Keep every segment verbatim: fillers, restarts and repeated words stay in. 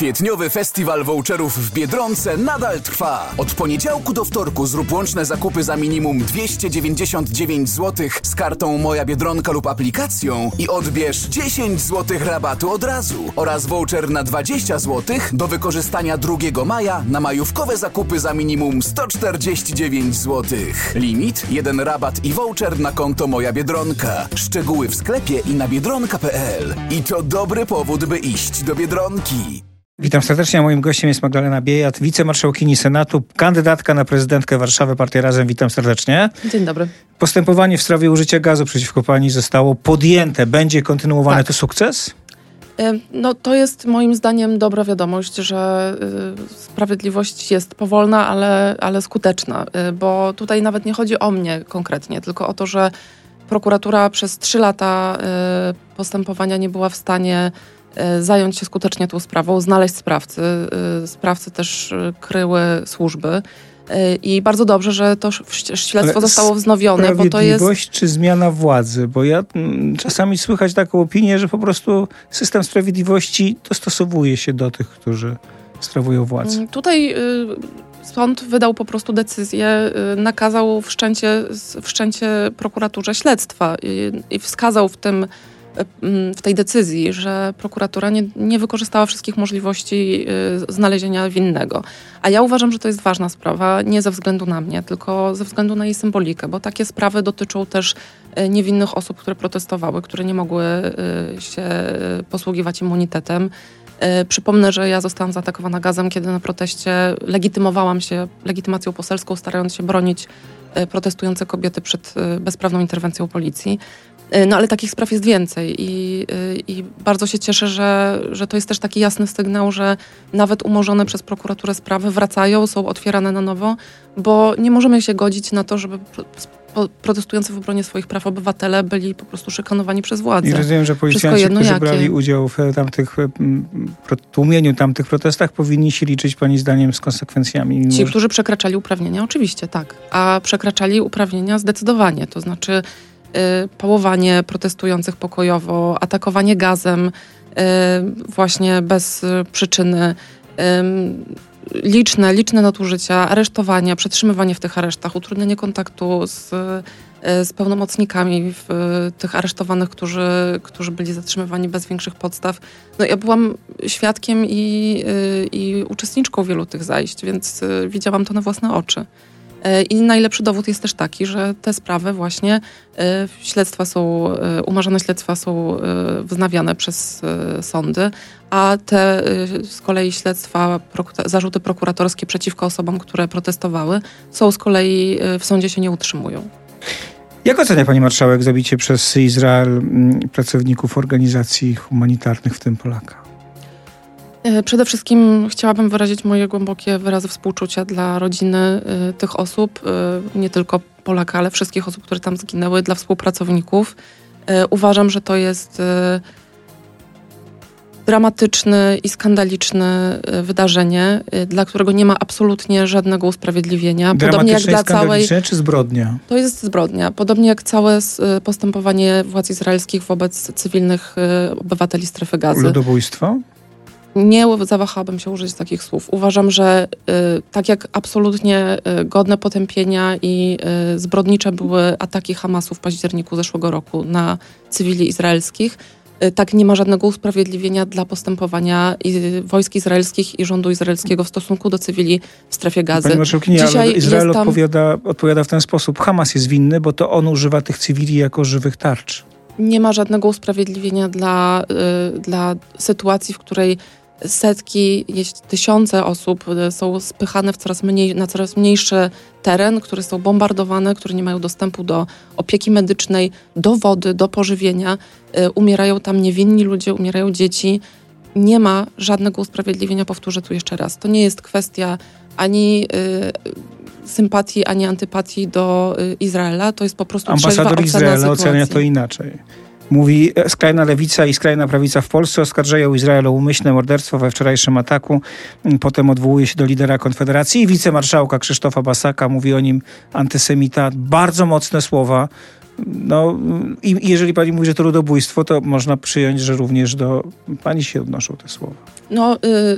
Kwietniowy festiwal voucherów w Biedronce nadal trwa. Od poniedziałku do wtorku zrób łączne zakupy za minimum dwieście dziewięćdziesiąt dziewięć złotych z kartą Moja Biedronka lub aplikacją i odbierz dziesięć złotych rabatu od razu oraz voucher na dwadzieścia złotych do wykorzystania drugiego maja na majówkowe zakupy za minimum sto czterdzieści dziewięć złotych. Limit, jeden rabat i voucher na konto Moja Biedronka. Szczegóły w sklepie i na biedronka kropka pe el. I to dobry powód, by iść do Biedronki. Witam serdecznie, a moim gościem jest Magdalena Biejat, wicemarszałkini Senatu, kandydatka na prezydentkę Warszawy, Partia Razem. Witam serdecznie. Dzień dobry. Postępowanie w sprawie użycia gazu przeciwko pani zostało podjęte. Będzie kontynuowane. Tak. To sukces? No to jest moim zdaniem dobra wiadomość, że y, sprawiedliwość jest powolna, ale, ale skuteczna, y, bo tutaj nawet nie chodzi o mnie konkretnie, tylko o to, że prokuratura przez trzy lata y, postępowania nie była w stanie y, zająć się skutecznie tą sprawą, znaleźć sprawcy. Y, sprawcy też y, kryły służby. I bardzo dobrze, że to śledztwo ale zostało wznowione, bo to jest... Sprawiedliwość czy zmiana władzy? Bo ja m, czasami słychać taką opinię, że po prostu system sprawiedliwości dostosowuje się do tych, którzy sprawują władzę. Tutaj y, sąd wydał po prostu decyzję, y, nakazał wszczęcie, wszczęcie prokuraturze śledztwa i, i wskazał w tym w tej decyzji, że prokuratura nie, nie wykorzystała wszystkich możliwości y, znalezienia winnego. A ja uważam, że to jest ważna sprawa, nie ze względu na mnie, tylko ze względu na jej symbolikę, bo takie sprawy dotyczą też y, niewinnych osób, które protestowały, które nie mogły y, się posługiwać immunitetem. Y, przypomnę, że ja zostałam zaatakowana gazem, kiedy na proteście legitymowałam się legitymacją poselską, starając się bronić y, protestujące kobiety przed y, bezprawną interwencją policji. No ale takich spraw jest więcej i, i bardzo się cieszę, że, że to jest też taki jasny sygnał, że nawet umorzone przez prokuraturę sprawy wracają, są otwierane na nowo, bo nie możemy się godzić na to, żeby protestujący w obronie swoich praw obywatele byli po prostu szykanowani przez władzę. I rozumiem, że policjanci, którzy jakie. brali udział w tamtych tłumieniu tamtych protestach, powinni się liczyć pani zdaniem z konsekwencjami. Ci, którzy przekraczali uprawnienia, oczywiście, tak. A przekraczali uprawnienia zdecydowanie, to znaczy Y, pałowanie protestujących pokojowo, atakowanie gazem y, właśnie bez y, przyczyny, y, liczne, liczne nadużycia, aresztowania, przetrzymywanie w tych aresztach, utrudnianie kontaktu z, y, z pełnomocnikami w, y, tych aresztowanych, którzy, którzy byli zatrzymywani bez większych podstaw. No ja byłam świadkiem i, y, i uczestniczką wielu tych zajść, więc y, widziałam to na własne oczy. I najlepszy dowód jest też taki, że te sprawy właśnie, y, śledztwa są, y, umarzane śledztwa są y, wznawiane przez y, sądy, a te y, z kolei śledztwa, proku- zarzuty prokuratorskie przeciwko osobom, które protestowały, są z kolei y, w sądzie się nie utrzymują. Jak ocenia pani marszałek zabicie przez Izrael m, pracowników organizacji humanitarnych, w tym Polaka? Przede wszystkim chciałabym wyrazić moje głębokie wyrazy współczucia dla rodziny y, tych osób, y, nie tylko Polaka, ale wszystkich osób, które tam zginęły, dla współpracowników. Y, uważam, że to jest y, dramatyczne i skandaliczne y, wydarzenie, y, dla którego nie ma absolutnie żadnego usprawiedliwienia. Podobnie jak dla całej... czy zbrodnia? To jest zbrodnia. Podobnie jak całe y, postępowanie władz izraelskich wobec cywilnych y, obywateli strefy Gazy. Ludobójstwo? Nie zawahałabym się użyć takich słów. Uważam, że y, tak jak absolutnie y, godne potępienia i y, zbrodnicze były ataki Hamasu w październiku zeszłego roku na cywili izraelskich, y, tak nie ma żadnego usprawiedliwienia dla postępowania y, wojsk izraelskich i rządu izraelskiego w stosunku do cywili w strefie Gazy. Pani marszałkini, ale Izrael tam... odpowiada, odpowiada w ten sposób. Hamas jest winny, bo to on używa tych cywili jako żywych tarcz. Nie ma żadnego usprawiedliwienia dla, y, dla sytuacji, w której setki, jeśli tysiące osób są spychane w coraz mniej, na coraz mniejszy teren, które są bombardowane, które nie mają dostępu do opieki medycznej, do wody, do pożywienia. Y, umierają tam niewinni ludzie, umierają dzieci. Nie ma żadnego usprawiedliwienia, powtórzę tu jeszcze raz. To nie jest kwestia ani y, sympatii, ani antypatii do y, Izraela. To jest po prostu trzeźwa ocena sytuacji. Ambasador Izraela ocenia to inaczej. Mówi, skrajna lewica i skrajna prawica w Polsce oskarżają Izrael o umyślne morderstwo we wczorajszym ataku. Potem odwołuje się do lidera Konfederacji i wicemarszałka Krzysztofa Basaka. Mówi o nim antysemita. Bardzo mocne słowa. No i jeżeli pani mówi, że to ludobójstwo, to można przyjąć, że również do pani się odnoszą te słowa. No, y,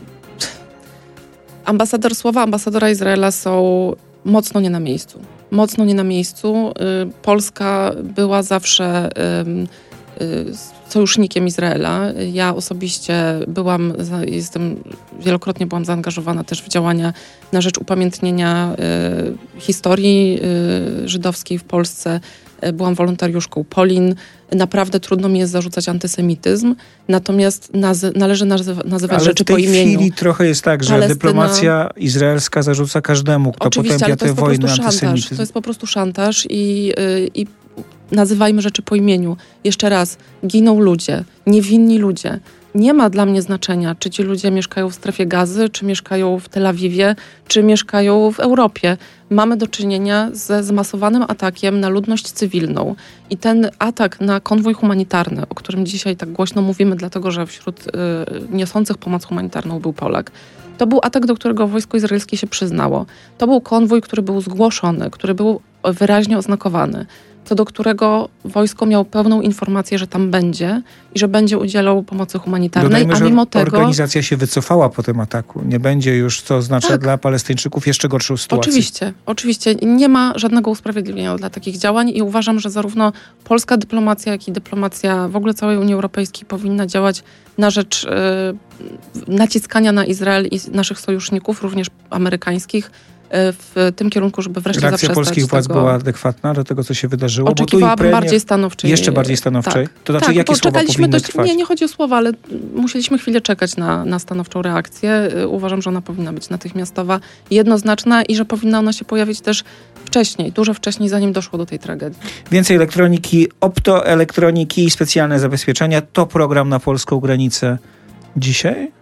ambasador słowa ambasadora Izraela są mocno nie na miejscu. Mocno nie na miejscu. Y, Polska była zawsze y, y, sojusznikiem Izraela. Ja osobiście byłam, jestem, wielokrotnie byłam zaangażowana też w działania na rzecz upamiętnienia y, historii y, żydowskiej w Polsce. Byłam wolontariuszką Polin. Naprawdę trudno mi jest zarzucać antysemityzm, natomiast nazy- należy nazy- nazywać ale rzeczy po imieniu. Ale w tej chwili trochę jest tak, że Palestyna... dyplomacja izraelska zarzuca każdemu, kto Oczywiście, potępia ale to tę jest po wojnę, prostu szantaż. antysemityzm. To jest po prostu szantaż i, yy, i nazywajmy rzeczy po imieniu. Jeszcze raz, giną ludzie, niewinni ludzie. Nie ma dla mnie znaczenia, czy ci ludzie mieszkają w strefie Gazy, czy mieszkają w Tel Awiwie, czy mieszkają w Europie. Mamy do czynienia ze zmasowanym atakiem na ludność cywilną. I ten atak na konwój humanitarny, o którym dzisiaj tak głośno mówimy, dlatego że wśród y, niosących pomoc humanitarną był Polak, to był atak, do którego wojsko izraelskie się przyznało. To był konwój, który był zgłoszony, który był wyraźnie oznakowany, co do którego wojsko miało pełną informację, że tam będzie i że będzie udzielał pomocy humanitarnej, Dodajmy, a mimo tego... organizacja się wycofała po tym ataku. Nie będzie już, co oznacza tak. dla Palestyńczyków jeszcze gorszą sytuację. Oczywiście, oczywiście. Nie ma żadnego usprawiedliwienia dla takich działań i uważam, że zarówno polska dyplomacja, jak i dyplomacja w ogóle całej Unii Europejskiej powinna działać na rzecz yy, naciskania na Izrael i naszych sojuszników, również amerykańskich, w tym kierunku, żeby wreszcie Reakcja zaprzestać polskich władz tego. była adekwatna do tego, co się wydarzyło? Oczekiwałabym Bo tu i premier... bardziej stanowczej. Jeszcze bardziej stanowczej? Tak. To znaczy, tak, jakie słowa powinny dość, trwać? Nie, nie chodzi o słowa, ale musieliśmy chwilę czekać na, na stanowczą reakcję. Uważam, że ona powinna być natychmiastowa, jednoznaczna i że powinna ona się pojawić też wcześniej, dużo wcześniej, zanim doszło do tej tragedii. Więcej elektroniki, optoelektroniki i specjalne zabezpieczenia. To program na polską granicę dzisiaj?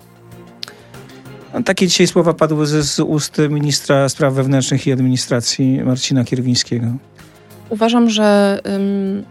Takie dzisiaj słowa padły z, z ust ministra spraw wewnętrznych i administracji Marcina Kierwińskiego. Uważam, że ym,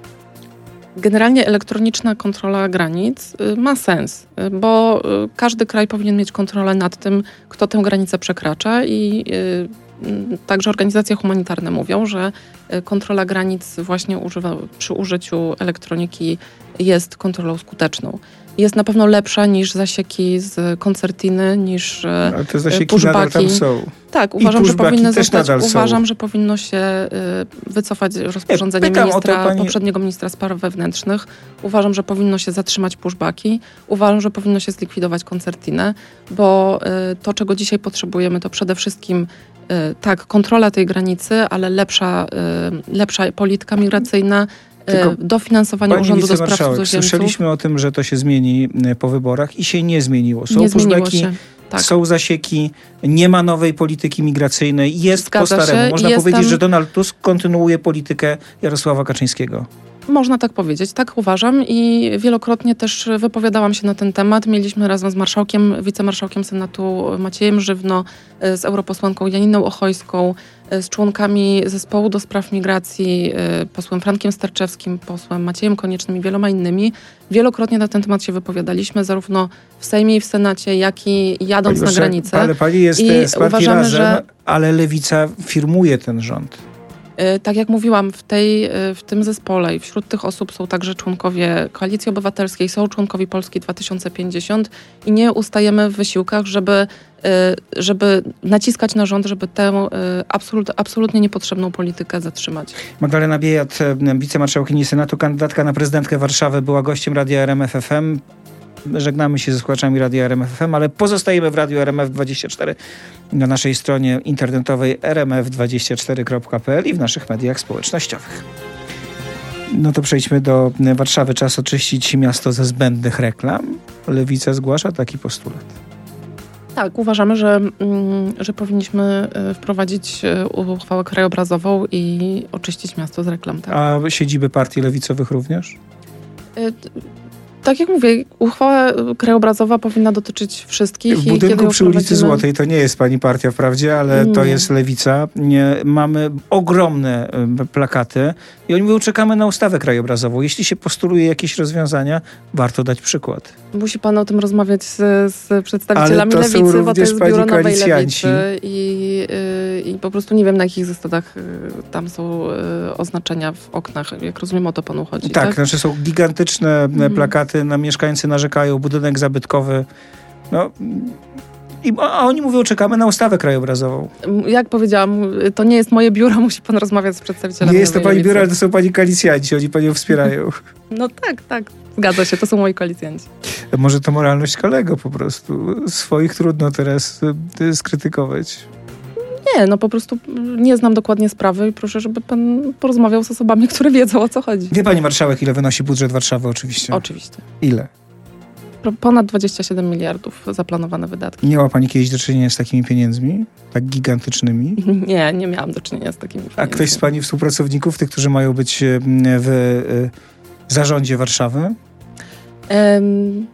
generalnie elektroniczna kontrola granic y, ma sens, y, bo y, każdy kraj powinien mieć kontrolę nad tym, kto tę granicę przekracza i y, y, także organizacje humanitarne mówią, że y, kontrola granic właśnie używa, przy użyciu elektroniki jest kontrolą skuteczną. Jest na pewno lepsza niż zasieki z koncertiny, niż ale te zasieki pushbacki. nadal tam są. Tak, uważam, że powinny zostać, uważam, są. że powinno się y, wycofać rozporządzenie Pytam ministra, o to, pani... poprzedniego ministra spraw wewnętrznych. Uważam, że powinno się zatrzymać pushbacki. Uważam, że powinno się zlikwidować koncertinę, bo y, to, czego dzisiaj potrzebujemy, to przede wszystkim y, tak, kontrola tej granicy, ale lepsza, y, lepsza polityka migracyjna, Tylko dofinansowanie Urzędu do Spraw Cudzoziemców. Słyszeliśmy o tym, że to się zmieni po wyborach i się nie zmieniło. Są nie zmieniło się. Tak. Są zasieki, nie ma nowej polityki migracyjnej, jest Zgadza po staremu. się. Można Jestem... powiedzieć, że Donald Tusk kontynuuje politykę Jarosława Kaczyńskiego. Można tak powiedzieć, tak uważam i wielokrotnie też wypowiadałam się na ten temat. Mieliśmy razem z marszałkiem, wicemarszałkiem Senatu Maciejem Żywno, z europosłanką Janiną Ochojską, z członkami zespołu do spraw migracji, posłem Frankiem Sterczewskim, posłem Maciejem Koniecznym i wieloma innymi. Wielokrotnie na ten temat się wypowiadaliśmy, zarówno w Sejmie i w Senacie, jak i jadąc Pani na granicę. Ale pani jest I z partii uważamy, Razem, że... ale Lewica firmuje ten rząd. Tak jak mówiłam, w, tej, w tym zespole i wśród tych osób są także członkowie Koalicji Obywatelskiej, są członkowie Polski dwa tysiące pięćdziesiąt i nie ustajemy w wysiłkach, żeby, żeby naciskać na rząd, żeby tę absolut, absolutnie niepotrzebną politykę zatrzymać. Magdalena Biejat, wicemarszałkini Senatu, kandydatka na prezydentkę Warszawy, była gościem Radia R M F F M. Żegnamy się ze słuchaczami Radia R M F F M, ale pozostajemy w Radiu R M F dwadzieścia cztery na naszej stronie internetowej r m f dwadzieścia cztery kropka p l i w naszych mediach społecznościowych. No to przejdźmy do Warszawy. Czas oczyścić miasto ze zbędnych reklam. Lewica zgłasza taki postulat. Tak, uważamy, że, że powinniśmy wprowadzić uchwałę krajobrazową i oczyścić miasto z reklam. Tak? A siedziby partii lewicowych również? Tak jak mówię, uchwała krajobrazowa powinna dotyczyć wszystkich. W budynku i przy ulicy Złotej, to nie jest pani partia wprawdzie, ale nie. To jest Lewica. Nie, mamy ogromne plakaty i oni mówią, czekamy na ustawę krajobrazową. Jeśli się postuluje jakieś rozwiązania, warto dać przykład. Musi pan o tym rozmawiać z, z przedstawicielami Lewicy, bo to jest biuro Nowej Lewicy i, i po prostu nie wiem, na jakich zasadach tam są oznaczenia w oknach. Jak rozumiem, o to panu chodzi. Tak, tak? znaczy są gigantyczne mhm. plakaty, na mieszkańcy narzekają, budynek zabytkowy. No, i, a oni mówią, czekamy na ustawę krajobrazową. Jak powiedziałam, to nie jest moje biuro, musi pan rozmawiać z przedstawicielami. Nie jest to pani biuro, ale to są pani koalicjanci, oni panią wspierają. No tak, tak, zgadza się, to są moi koalicjanci. Może to moralność kolego po prostu. Swoich trudno teraz y, skrytykować. Nie, no po prostu nie znam dokładnie sprawy i proszę, żeby pan porozmawiał z osobami, które wiedzą, o co chodzi. Wie pani marszałek, ile wynosi budżet Warszawy oczywiście? Oczywiście. Ile? Ponad dwadzieścia siedem miliardów zaplanowane wydatki. Nie miała pani kiedyś do czynienia z takimi pieniędzmi? Tak gigantycznymi? Nie, nie miałam do czynienia z takimi pieniędzmi. A ktoś z pani współpracowników, tych, którzy mają być w zarządzie Warszawy? Um,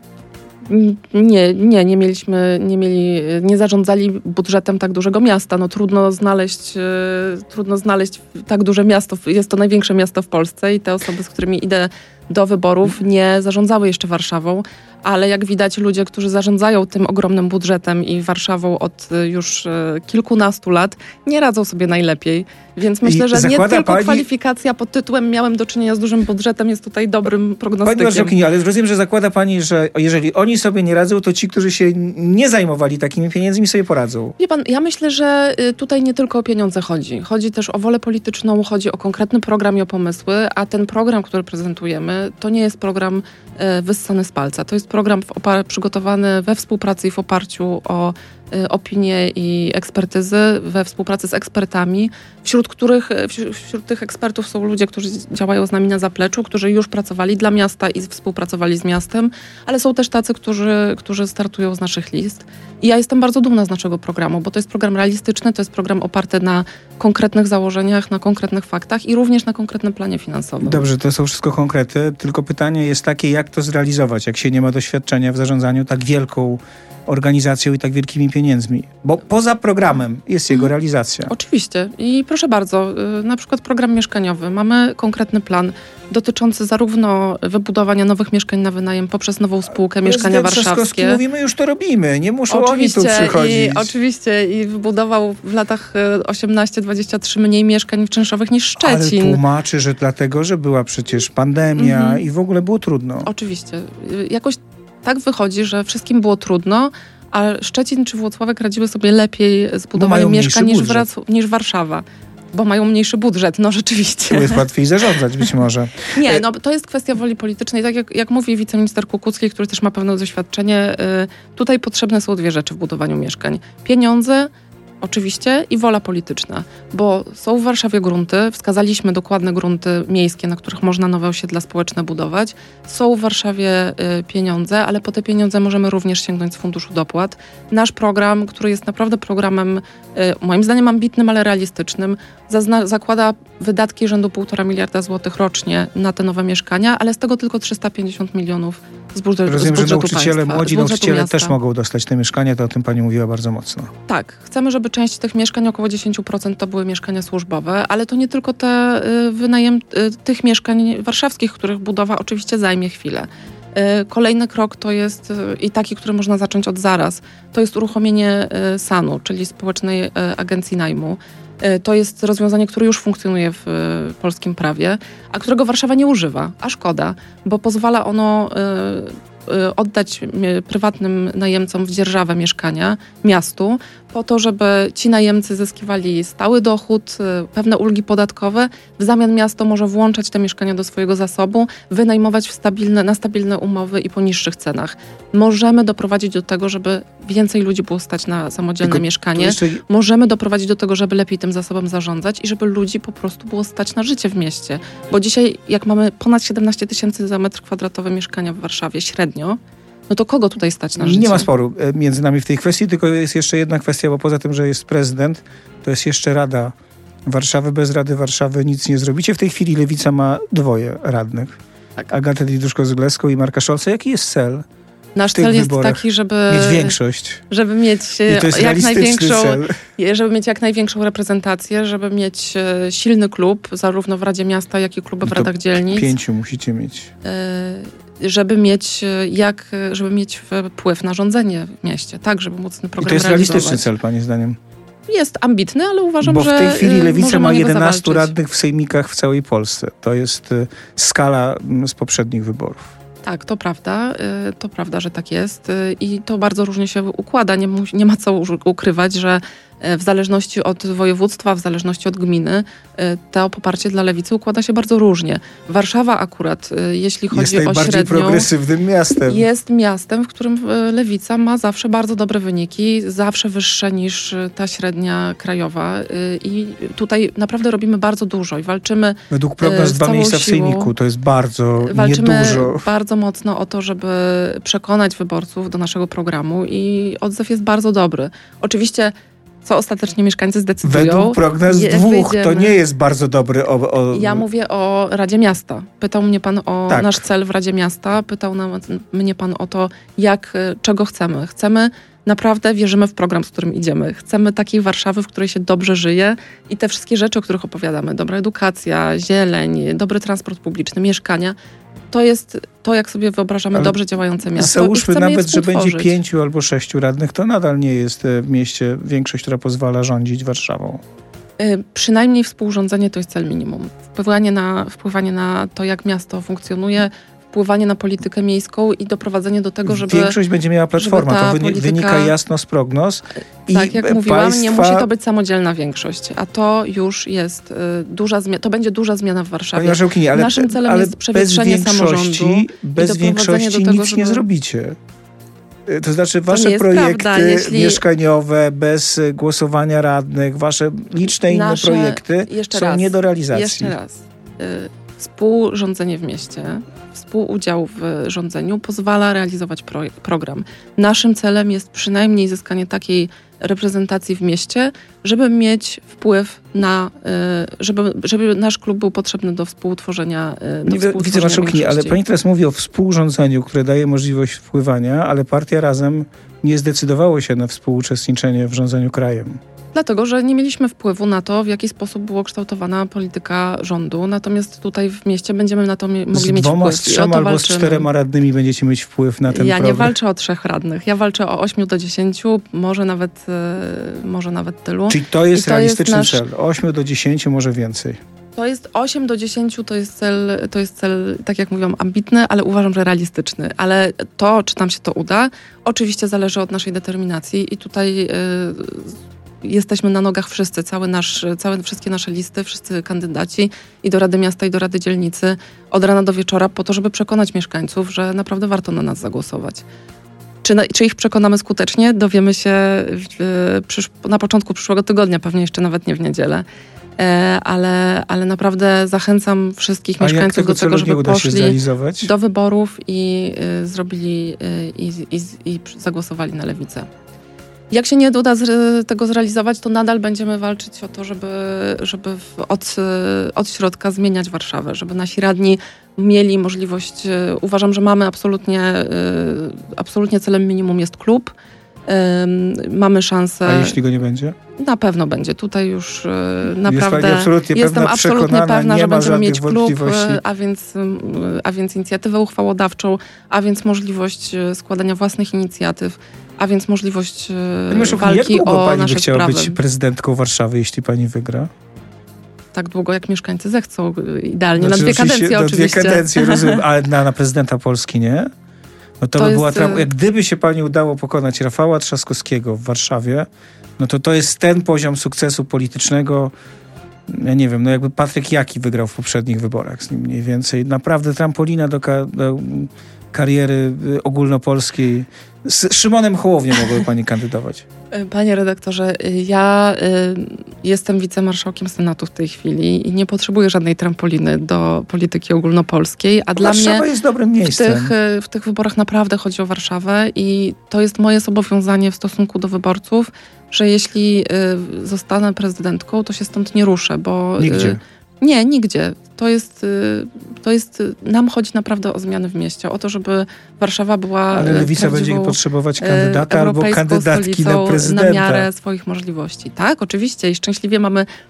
nie, nie, nie mieliśmy, nie mieli, nie zarządzali budżetem tak dużego miasta. No trudno znaleźć, trudno znaleźć tak duże miasto. Jest to największe miasto w Polsce i te osoby, z którymi idę do wyborów, nie zarządzały jeszcze Warszawą, ale jak widać ludzie, którzy zarządzają tym ogromnym budżetem i Warszawą od już kilkunastu lat, nie radzą sobie najlepiej. Więc myślę, że nie tylko pani... kwalifikacja pod tytułem miałem do czynienia z dużym budżetem jest tutaj dobrym prognostykiem. Pani marszałkini, ale rozumiem, że zakłada pani, że jeżeli oni sobie nie radzą, to ci, którzy się nie zajmowali takimi pieniędzmi, sobie poradzą. Wie pan, ja myślę, że tutaj nie tylko o pieniądze chodzi. Chodzi też o wolę polityczną, chodzi o konkretny program i o pomysły, a ten program, który prezentujemy, to nie jest program e, wyssany z palca. To jest program w opar- przygotowany we współpracy i w oparciu o e, opinie i ekspertyzy, we współpracy z ekspertami, wśród których, wśród, wśród tych ekspertów są ludzie, którzy działają z nami na zapleczu, którzy już pracowali dla miasta i współpracowali z miastem, ale są też tacy, którzy, którzy startują z naszych list. I ja jestem bardzo dumna z naszego programu, bo to jest program realistyczny, to jest program oparty na konkretnych założeniach, na konkretnych faktach i również na konkretnym planie finansowym. Dobrze, to są wszystko konkrety, tylko pytanie jest takie, jak to zrealizować, jak się nie ma doświadczenia w zarządzaniu tak wielką organizacją i tak wielkimi pieniędzmi. Bo poza programem jest jego realizacja. Oczywiście. I proszę bardzo, na przykład program mieszkaniowy. Mamy konkretny plan dotyczący zarówno wybudowania nowych mieszkań na wynajem poprzez nową spółkę Mieszkania Warszawskie. Mówimy, już to robimy. Nie muszą oczywiście, oni tu przychodzić. I, oczywiście. I wybudował w latach osiemnaście dwadzieścia trzy mniej mieszkań czynszowych niż Szczecin. Ale tłumaczy, że dlatego, że była przecież pandemia mhm. i w ogóle było trudno. Oczywiście. Jakoś tak wychodzi, że wszystkim było trudno, a Szczecin czy Włocławek radziły sobie lepiej z budowaniem mieszkań niż, niż Warszawa. Bo mają mniejszy budżet, no rzeczywiście. Tu jest łatwiej zarządzać być może. Nie, no to jest kwestia woli politycznej. Tak jak, jak mówi wiceminister Kukucki, który też ma pewne doświadczenie, y, tutaj potrzebne są dwie rzeczy w budowaniu mieszkań. Pieniądze, oczywiście, i wola polityczna, bo są w Warszawie grunty, wskazaliśmy dokładne grunty miejskie, na których można nowe osiedla społeczne budować. Są w Warszawie y, pieniądze, ale po te pieniądze możemy również sięgnąć z Funduszu Dopłat. Nasz program, który jest naprawdę programem, y, moim zdaniem ambitnym, ale realistycznym, zazna- zakłada wydatki rzędu półtora miliarda złotych rocznie na te nowe mieszkania, ale z tego tylko trzysta pięćdziesiąt milionów z, budżet, Rozumiem, z budżetu że nauczyciele, państwa, młodzi nauczyciele miasta. też mogą dostać te mieszkania, to o tym pani mówiła bardzo mocno. Tak, chcemy, żeby część tych mieszkań, około dziesięć procent to były mieszkania służbowe, ale to nie tylko te y, wynajem y, tych mieszkań warszawskich, których budowa oczywiście zajmie chwilę. Y, kolejny krok to jest, y, i taki, który można zacząć od zaraz, to jest uruchomienie y, sanu, czyli Społecznej y, Agencji Najmu. Y, to jest rozwiązanie, które już funkcjonuje w y, polskim prawie, a którego Warszawa nie używa, a szkoda, bo pozwala ono y, oddać prywatnym najemcom w dzierżawę mieszkania miastu po to, żeby ci najemcy zyskiwali stały dochód, pewne ulgi podatkowe. W zamian miasto może włączać te mieszkania do swojego zasobu, wynajmować w stabilne, na stabilne umowy i po niższych cenach. Możemy doprowadzić do tego, żeby więcej ludzi było stać na samodzielne Tylko mieszkanie. Jeszcze... Możemy doprowadzić do tego, żeby lepiej tym zasobem zarządzać i żeby ludzi po prostu było stać na życie w mieście. Bo dzisiaj, jak mamy ponad siedemnaście tysięcy za metr kwadratowy mieszkania w Warszawie średnio, no to kogo tutaj stać na życie? Nie ma sporu między nami w tej kwestii, tylko jest jeszcze jedna kwestia, bo poza tym, że jest prezydent, to jest jeszcze Rada Warszawy. Bez Rady Warszawy nic nie zrobicie. W tej chwili Lewica ma dwoje radnych. Tak. Agatę Diduszko-Zyglewską i Marka Szolca. Jaki jest cel? Nasz cel jest taki, żeby mieć większość. Żeby mieć I to jest jak największą, cel. żeby mieć jak największą reprezentację, żeby mieć silny klub, zarówno w Radzie Miasta, jak i kluby w radach dzielnic. Pięciu musicie mieć. Żeby mieć jak, żeby mieć wpływ na rządzenie w mieście, tak, żeby móc ten program I to jest realizować. realistyczny cel, pani zdaniem? jest ambitny, ale uważam, Bo że w tej chwili Lewica ma jedenastu radnych radnych w sejmikach w całej Polsce. To jest y, skala y, z poprzednich wyborów. Tak, to prawda. Y, to prawda, że tak jest. Y, I to bardzo różnie się układa. Nie, mu, nie ma co ukrywać, że w zależności od województwa, w zależności od gminy, to poparcie dla Lewicy układa się bardzo różnie. Warszawa akurat, jeśli chodzi jest o średnią... Jest najbardziej progresywnym miastem. Jest miastem, w którym Lewica ma zawsze bardzo dobre wyniki, zawsze wyższe niż ta średnia krajowa. I tutaj naprawdę robimy bardzo dużo i walczymy Według prognoz dwa miejsca w sejmiku, to jest bardzo walczymy niedużo. bardzo mocno o to, żeby przekonać wyborców do naszego programu i odzew jest bardzo dobry. Oczywiście co ostatecznie mieszkańcy zdecydują. Według prognoz dwóch wyjdziemy. To nie jest bardzo dobry... O, o... Ja mówię o Radzie Miasta. Pytał mnie pan o tak. nasz cel w Radzie Miasta. Pytał na, mnie pan o to, jak, czego chcemy. Chcemy, naprawdę wierzymy w program, z którym idziemy. Chcemy takiej Warszawy, w której się dobrze żyje i te wszystkie rzeczy, o których opowiadamy. Dobra edukacja, zieleń, dobry transport publiczny, mieszkania. To jest to, jak sobie wyobrażamy Ale dobrze działające miasto. Załóżmy nawet, że będzie pięciu albo sześciu radnych, to nadal nie jest w mieście większość, która pozwala rządzić Warszawą. Y, przynajmniej współrządzenie to jest cel minimum. Wpływanie na, wpływanie na to, jak miasto funkcjonuje, wpływanie na politykę miejską i doprowadzenie do tego, żeby... Większość będzie miała platforma, to wyni- polityka... wynika jasno z prognoz. I tak, jak mówiłam, państwa... nie musi to być samodzielna większość, a to już jest y, duża zmiana, to będzie duża zmiana w Warszawie. Marszałkini, ale, Naszym celem ale jest przewietrzenie bez samorządu. Bez większości do tego, nic żeby... nie zrobicie. To znaczy wasze to projekty prawda, jeśli... mieszkaniowe, bez głosowania radnych, wasze liczne inne Nasze... projekty są raz, nie do realizacji. Jeszcze raz. Y- Współrządzenie w mieście, współudział w rządzeniu pozwala realizować pro, program. Naszym celem jest przynajmniej zyskanie takiej reprezentacji w mieście, żeby mieć wpływ na, żeby, żeby nasz klub był potrzebny do współtworzenia do Nie, wicemarszałkini, ale pani teraz mówi o współrządzeniu, które daje możliwość wpływania, ale partia Razem nie zdecydowało się na współuczestniczenie w rządzeniu krajem. Dlatego, że nie mieliśmy wpływu na to, w jaki sposób była kształtowana polityka rządu. Natomiast tutaj w mieście będziemy na to mi- mogli z mieć dwoma, wpływ. Z trzema albo walczymy. z czterema radnymi będziecie mieć wpływ na ten ja program. Ja nie walczę o trzech radnych. Ja walczę o ośmiu do dziesięciu, może nawet, yy, może nawet tylu. Czyli to jest to realistyczny jest nasz... cel. ośmiu do dziesięciu, może więcej. To jest osiem do dziesięciu, to jest cel, to jest cel, tak jak mówiłam, ambitny, ale uważam, że realistyczny. Ale to, czy nam się to uda, oczywiście zależy od naszej determinacji i tutaj... Yy, jesteśmy na nogach wszyscy, cały nasz, całe, wszystkie nasze listy, wszyscy kandydaci i do Rady Miasta, i do Rady Dzielnicy od rana do wieczora po to, żeby przekonać mieszkańców, że naprawdę warto na nas zagłosować. Czy, na, czy ich przekonamy skutecznie? Dowiemy się w, przysz, na początku przyszłego tygodnia, pewnie jeszcze nawet nie w niedzielę. E, ale, ale naprawdę zachęcam wszystkich A mieszkańców jak tego do tego, żeby uda poszli się zrealizować? do wyborów i y, zrobili y, i, i, i zagłosowali na Lewicę. Jak się nie uda z, tego zrealizować, to nadal będziemy walczyć o to, żeby, żeby w, od, od środka zmieniać Warszawę, żeby nasi radni mieli możliwość, uważam, że mamy absolutnie, absolutnie celem minimum jest klub. Mamy szansę... A jeśli go nie będzie? Na pewno będzie. Tutaj już naprawdę Jest absolutnie jestem absolutnie pewna, że będziemy mieć klub, a więc, a więc inicjatywę uchwałodawczą, a więc możliwość składania własnych inicjatyw, a więc możliwość Myślę, walki jak długo o pani nasze by chciała sprawy. być prezydentką Warszawy, jeśli pani wygra? Tak długo, jak mieszkańcy zechcą. Idealnie. Znaczy, na dwie kadencje na oczywiście. dwie kadencje, rozumiem, ale na, na prezydenta Polski nie? No to, to by była... Tra- jak gdyby się pani udało pokonać Rafała Trzaskowskiego w Warszawie, no to to jest ten poziom sukcesu politycznego, ja nie wiem, no jakby Patryk Jaki wygrał w poprzednich wyborach z nim mniej więcej. Naprawdę trampolina do, ka- do kariery ogólnopolskiej. Z Szymonem Hołownią mogłaby pani kandydować. Panie redaktorze, ja y, jestem wicemarszałkiem Senatu w tej chwili i nie potrzebuję żadnej trampoliny do polityki ogólnopolskiej, a dla mnie Warszawa jest dobrym miejscem. W tych, w tych wyborach naprawdę chodzi o Warszawę i to jest moje zobowiązanie w stosunku do wyborców, że jeśli y, zostanę prezydentką, to się stąd nie ruszę, bo... Nigdzie. Y, Nie, nigdzie. To jest, to jest, nam chodzi naprawdę o zmiany w mieście, o to, żeby Warszawa była Ale Lewica będzie potrzebować kandydata albo kandydatki na prezydenta. Na miarę swoich możliwości. Tak, oczywiście i szczęśliwie mamy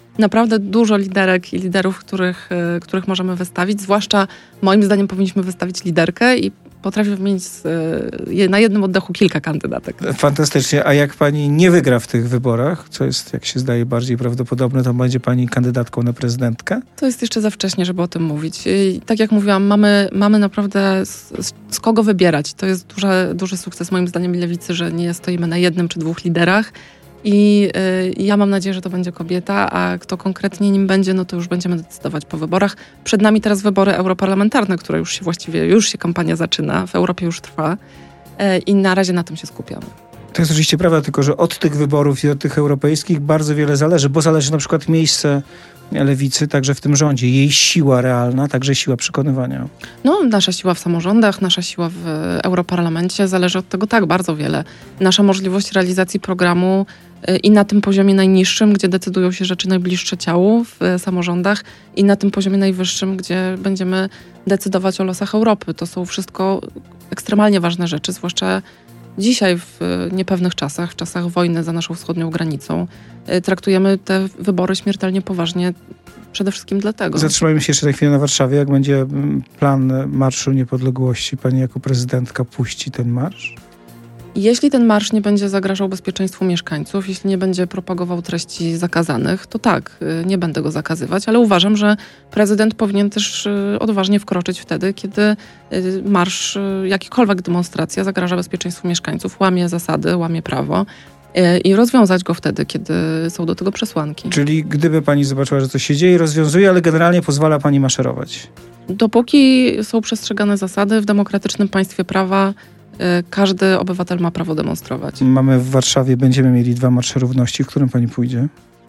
naprawdę dużo liderek i liderów, których, których możemy wystawić. Zwłaszcza moim zdaniem powinniśmy wystawić liderkę i potrafię wymienić z, na jednym oddechu kilka kandydatek. Fantastycznie. A jak pani nie wygra w tych wyborach, co jest, jak się zdaje, bardziej prawdopodobne, to będzie pani kandydatką na prezydentkę? To jest jeszcze za wcześnie, żeby o tym mówić. I tak jak mówiłam, mamy, mamy naprawdę z, z kogo wybierać. To jest duży, duży sukces moim zdaniem Lewicy, że nie stoimy na jednym czy dwóch liderach. I y, ja mam nadzieję, że to będzie kobieta, a kto konkretnie nim będzie, no to już będziemy decydować po wyborach. Przed nami teraz wybory europarlamentarne, które już się właściwie, już się kampania zaczyna, w Europie już trwa y, i na razie na tym się skupiamy. To jest oczywiście prawda, tylko że od tych wyborów i od tych europejskich bardzo wiele zależy, bo zależy na przykład miejsce Lewicy także w tym rządzie, jej siła realna, także siła przekonywania. No, nasza siła w samorządach, nasza siła w Europarlamencie zależy od tego tak bardzo wiele. Nasza możliwość realizacji programu i na tym poziomie najniższym, gdzie decydują się rzeczy najbliższe ciału w samorządach i na tym poziomie najwyższym, gdzie będziemy decydować o losach Europy. To są wszystko ekstremalnie ważne rzeczy, zwłaszcza dzisiaj w niepewnych czasach, w czasach wojny za naszą wschodnią granicą, traktujemy te wybory śmiertelnie poważnie przede wszystkim dlatego. Zatrzymajmy się jeszcze na chwilę na Warszawie. Jak będzie plan Marszu Niepodległości, pani jako prezydentka puści ten marsz? Jeśli ten marsz nie będzie zagrażał bezpieczeństwu mieszkańców, jeśli nie będzie propagował treści zakazanych, to tak, nie będę go zakazywać, ale uważam, że prezydent powinien też odważnie wkroczyć wtedy, kiedy marsz, jakikolwiek demonstracja zagraża bezpieczeństwu mieszkańców, łamie zasady, łamie prawo i rozwiązać go wtedy, kiedy są do tego przesłanki. Czyli gdyby pani zobaczyła, że coś się dzieje, rozwiązuje, ale generalnie pozwala pani maszerować? Dopóki są przestrzegane zasady w demokratycznym państwie prawa, każdy obywatel ma prawo demonstrować. Mamy w Warszawie, będziemy mieli dwa marsze równości. W którym pani pójdzie?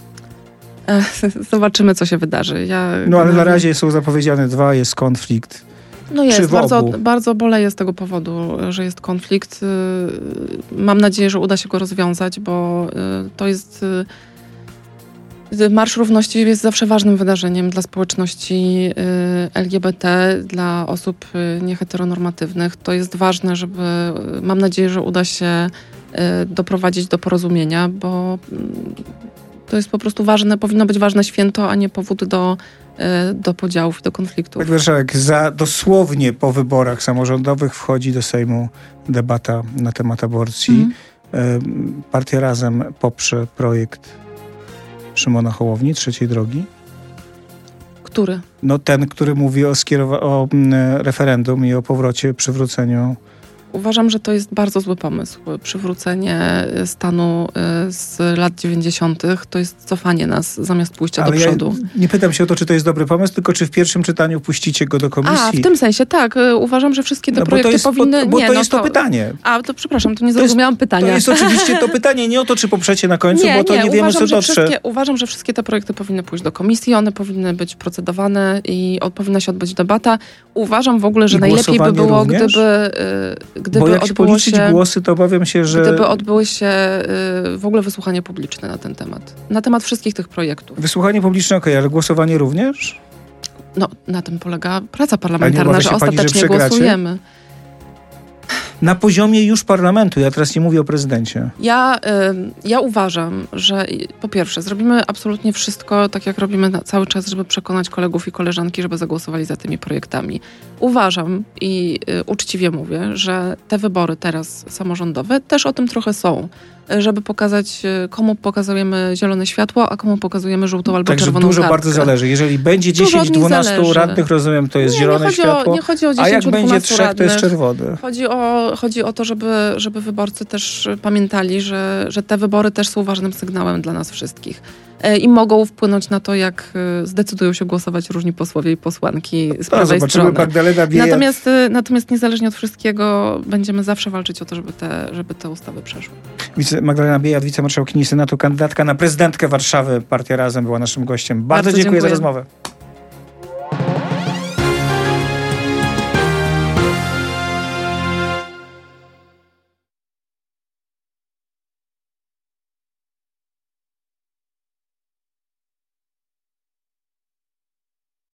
Zobaczymy, co się wydarzy. Ja no ale na razie są zapowiedziane dwa, jest konflikt. No jest, bardzo, bardzo boleję z tego powodu, że jest konflikt. Mam nadzieję, że uda się go rozwiązać, bo to jest... Marsz Równości jest zawsze ważnym wydarzeniem dla społeczności L G B T, dla osób nieheteronormatywnych. To jest ważne, żeby, mam nadzieję, że uda się doprowadzić do porozumienia, bo to jest po prostu ważne, powinno być ważne święto, a nie powód do, do podziałów i do konfliktów. Pani marszałek, za dosłownie po wyborach samorządowych wchodzi do Sejmu debata na temat aborcji. Mm. Partia Razem poprze projekt Szymona Hołowni, Trzeciej Drogi? Który? No ten, który mówi o, skierowa- o referendum i o powrocie, przywróceniu. Uważam, że to jest bardzo zły pomysł. Przywrócenie stanu z lat dziewięćdziesiątych to jest cofanie nas zamiast pójścia Ale do przodu. Ja nie pytam się o to, czy to jest dobry pomysł, tylko czy w pierwszym czytaniu puścicie go do komisji. A, w tym sensie, tak. Uważam, że wszystkie te no, projekty bo to jest, powinny... Bo, bo nie, to no jest to... to pytanie. A, to przepraszam, to nie zrozumiałam to jest, pytania. To jest oczywiście to pytanie, nie o to, czy poprzecie na końcu, nie, bo to nie, nie wiemy, co dotrze. Uważam, że wszystkie te projekty powinny pójść do komisji, one powinny być procedowane i od, powinna się odbyć debata. Uważam w ogóle, że I najlepiej by było, również? gdyby, gdyby bo jak odbyło policzyć się... głosy, to obawiam się, że... Gdyby odbyły się y, w ogóle wysłuchanie publiczne na ten temat. Na temat wszystkich tych projektów. Wysłuchanie publiczne, okej, okay, ale głosowanie również? No, na tym polega praca parlamentarna, że pani, ostatecznie że głosujemy. Na poziomie już parlamentu, ja teraz nie mówię o prezydencie. Ja, y, ja uważam, że po pierwsze zrobimy absolutnie wszystko, tak jak robimy na, cały czas, żeby przekonać kolegów i koleżanki, żeby zagłosowali za tymi projektami. Uważam i y, uczciwie mówię, że te wybory teraz samorządowe też o tym trochę są. Żeby pokazać, komu pokazujemy zielone światło, a komu pokazujemy żółtą albo Także czerwoną dużo kartkę. bardzo zależy. Jeżeli będzie dziesięć dwanaście radnych, rozumiem, to jest nie, zielone nie światło, o, nie chodzi o a jak będzie trzech, radnych. to jest czerwony. Chodzi o, chodzi o to, żeby, żeby wyborcy też pamiętali, że, że te wybory też są ważnym sygnałem dla nas wszystkich. I mogą wpłynąć na to, jak zdecydują się głosować różni posłowie i posłanki z to prawej strony. Natomiast, natomiast niezależnie od wszystkiego będziemy zawsze walczyć o to, żeby te, żeby te ustawy przeszły. Wice, Magdalena Biejat, wicemarszałkini Senatu, kandydatka na prezydentkę Warszawy, Partia Razem była naszym gościem. Bardzo, Bardzo dziękuję, dziękuję za rozmowę.